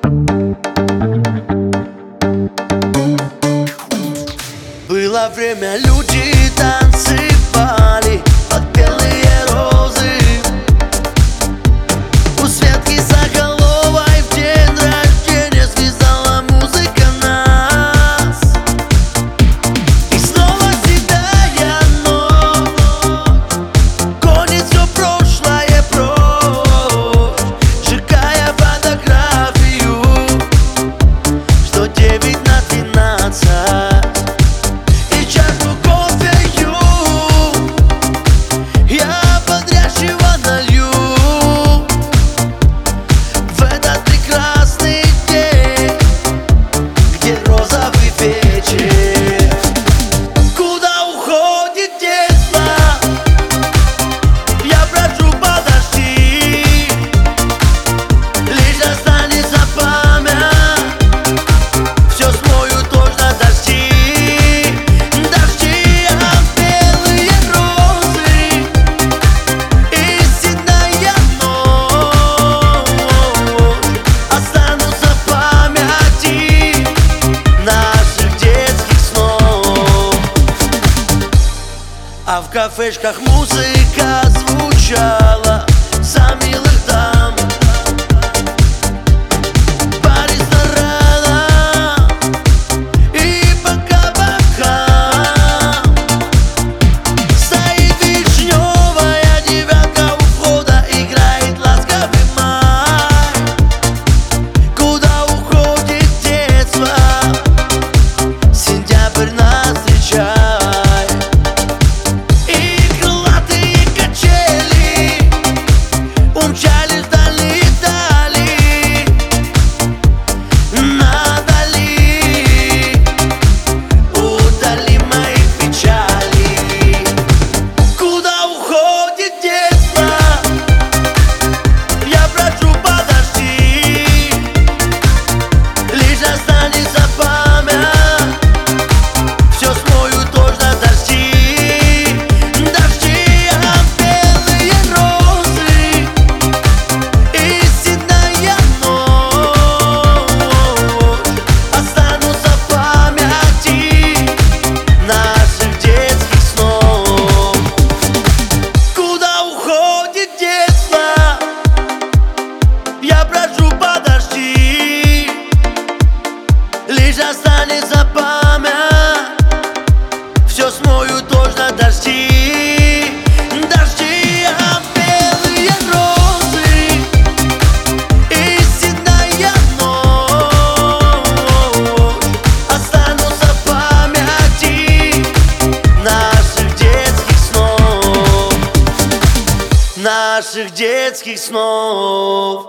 Было время, люди танцевали под белые розы. У Светки Соколовой в день рождения связала музыка нас. И снова седая ночь гонит все прошлое прочь, сжигая фотографию, что 9/12. А в кафешках музыка звучала за милых дам. По ресторанам и по кабакам стоит вишневая девятка у входа, играет ласковый май. Куда уходит детство? Сентябрь нас встречает. Лишь останется память, все смою точно дожди. Дожди, а белые розы и седая ночь останутся в памяти наших детских снов, наших детских снов.